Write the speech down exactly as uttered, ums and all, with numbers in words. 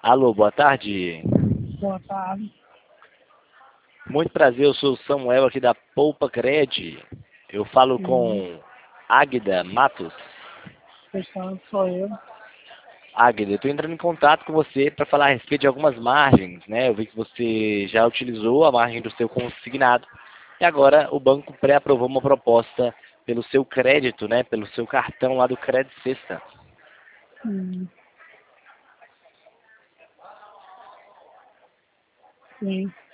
Alô, boa tarde. Boa tarde. Muito prazer, eu sou o Samuel aqui da Poupa Cred. Eu falo Sim, com Águida Matos. questão sou eu. Águida, eu estou entrando em contato com você para falar a respeito de algumas margens, né? Eu vi que você já utilizou a margem do seu consignado e agora o banco pré-aprovou uma proposta pelo seu crédito, né? Pelo seu cartão lá do Cred Sexta. Sim, sim.